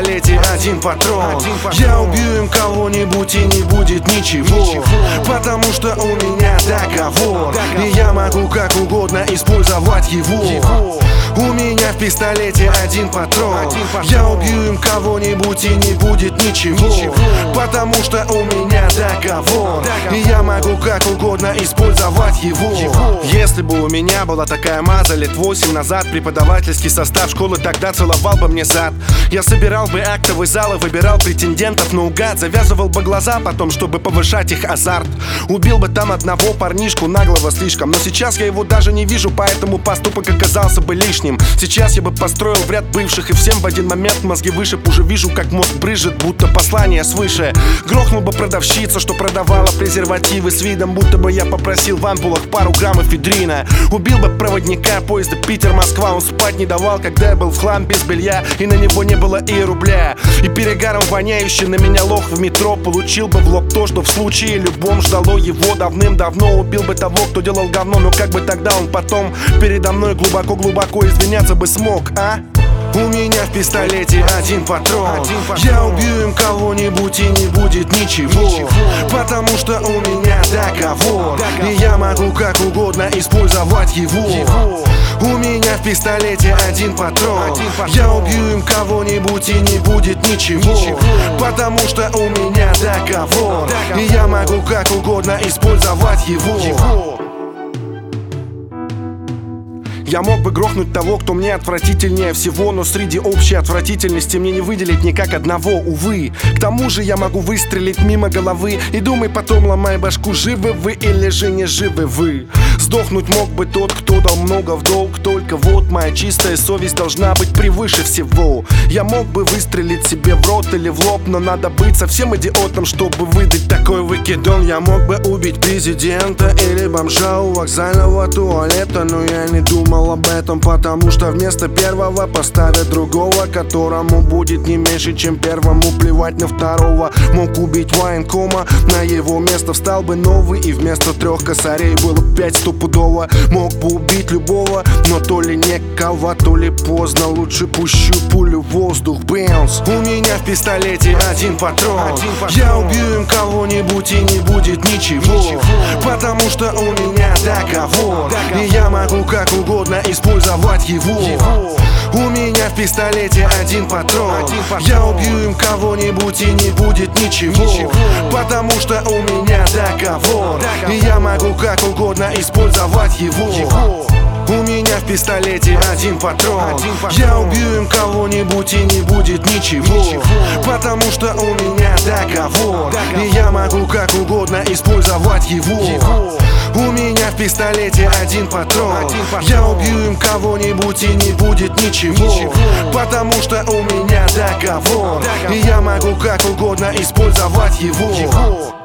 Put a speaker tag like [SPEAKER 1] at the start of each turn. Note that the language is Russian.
[SPEAKER 1] пистолете один патрон. Я убью им кого-нибудь и не будет ничего, потому что у меня договор, и я могу как угодно использовать его. У меня в пистолете один патрон. Я убью им кого-нибудь и не будет ничего, потому что у меня договор, и я могу как угодно использовать его. Если бы у меня была такая маза лет 8 назад, преподавательский состав школы тогда целовал бы мне зад. Я собирал бы актовый зал и выбирал претендентов наугад, завязывал бы глаза потом, чтобы повышать их азарт. Убил бы там одного парнишку, наглого слишком, но сейчас я его даже не вижу, поэтому поступок оказался бы лишним. Сейчас я бы построил в ряд бывших, и всем в один момент мозги вышиб. Уже вижу, как мозг брызжет, будто послание свыше. Грохнул бы продавщицу, что продавала презервативы, с видом, будто бы я попросил в ампулах пару грамм эфедрина. Убил бы проводника поезда Питер-Москва, он спать не давал, когда я был в хлам без белья, и на него не было и рубля. И перегаром воняющий на меня лох в метро получил бы в лоб то, что в случае любом ждало его давным-давно. Убил бы того, кто делал говно, но как бы тогда он потом передо мной глубоко-глубоко извиняться бы смог, а? У меня в пистолете один патрон. Я убью им кого-нибудь и не будет ничего, потому что у меня договор, и я могу как угодно использовать его. У меня в пистолете один патрон. Я убью им кого-нибудь и не будет ничего, потому что у меня договор, и я могу как угодно использовать его. Я мог бы грохнуть того, кто мне отвратительнее всего, но среди общей отвратительности мне не выделить никак одного, увы. К тому же я могу выстрелить мимо головы, и думай потом, ломай башку, живы вы или же не живы вы. Сдохнуть мог бы тот, кто дал много в долг, только вот моя чистая совесть должна быть превыше всего. Я мог бы выстрелить себе в рот или в лоб, но надо быть совсем идиотом, чтобы выдать такой выкидон. Я мог бы убить президента или бомжа у вокзального туалета, но я не думал об этом, потому что вместо первого поставят другого, которому будет не меньше, чем первому. Плевать на второго. Мог убить военкома, на его место встал бы новый, и вместо 3 косарей было 5 стопудово. Мог бы убить любого, но то ли некого, то ли поздно. Лучше пущу пулю в воздух, бэмс. У меня в пистолете один патрон. Я убью им кого-нибудь и не будет ничего, потому что у меня договор, и я могу как угодно использовать его. У меня в пистолете один патрон. Я убью им кого-нибудь и не будет ничего, потому что у меня договор, и я могу как угодно использовать его. У меня в пистолете один патрон. Я убью им кого-нибудь и не будет ничего, потому что у меня договор, и я могу как угодно использовать его. У меня в пистолете один патрон. Я убью им кого-нибудь и не будет ничего, потому что у меня договор, и я могу как угодно использовать его.